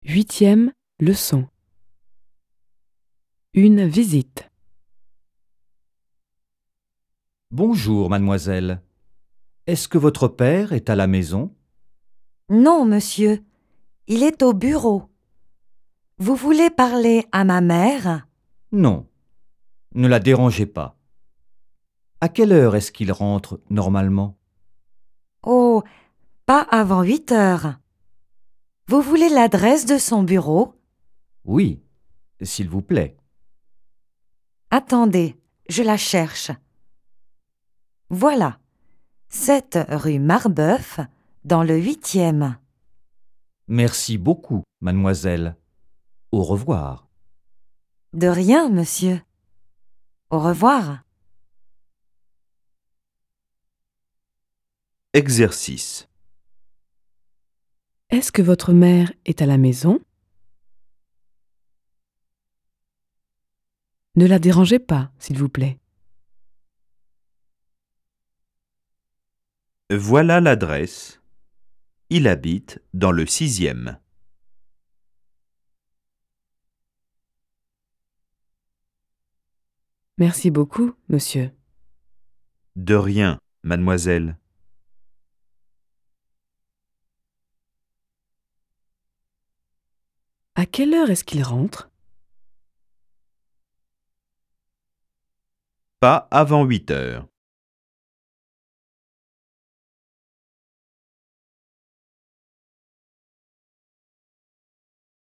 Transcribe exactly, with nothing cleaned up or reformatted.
Huitième leçon. Une visite. Bonjour, mademoiselle. Est-ce que votre père est à la maison? Non, monsieur, il est au bureau. Vous voulez parler à ma mère? Non. Ne la dérangez pas. À quelle heure est-ce qu'il rentre normalement? Oh, pas avant huit heures. Vous voulez l'adresse de son bureau? Oui, s'il vous plaît. Attendez, je la cherche. Voilà, sept rue Marbeuf, dans le huitième. Merci beaucoup, mademoiselle. Au revoir. De rien, monsieur. Au revoir. Exercice. Est-ce que votre mère est à la maison? Ne la dérangez pas, s'il vous plaît. Voilà l'adresse. Il habite dans le sixième. Merci beaucoup, monsieur. De rien, mademoiselle. À quelle heure est-ce qu'il rentre? Pas avant huit heures.